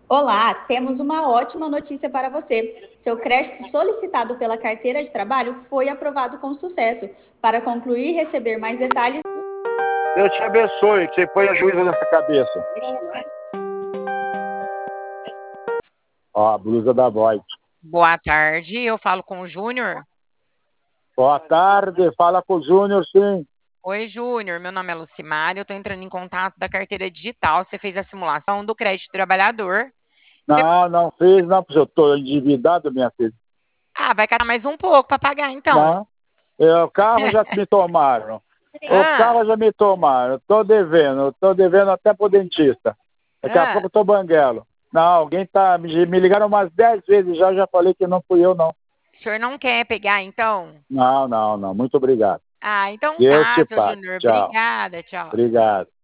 Olá, temos uma ótima notícia para você. Seu crédito solicitado pela carteira de trabalho foi aprovado com sucesso. Para concluir e receber mais detalhes. Deus te abençoe, que você ponha juízo nessa cabeça. Ó, a blusa da Void. Boa tarde, eu falo com o Júnior. Boa tarde, fala com o Júnior, sim. Oi, Júnior, meu nome é Lucimar, eu estou entrando em contato da carteira digital. Você fez a simulação do crédito trabalhador. Você... Não fiz, não, porque eu estou endividado, minha filha. Ah, vai catar mais um pouco para pagar, então. Não, o carro já me tomaram. O Ah, carro já me tomaram. Estou devendo até pro dentista. Daqui a ah. pouco eu tô banguelo. Não, alguém tá. Me ligaram umas 10 vezes já falei que não fui eu, não. O senhor não quer pegar, então? Não. Muito obrigado. Ah, então Deus tá, te seu pague. Júnior. Tchau. Obrigada, tchau. Obrigado.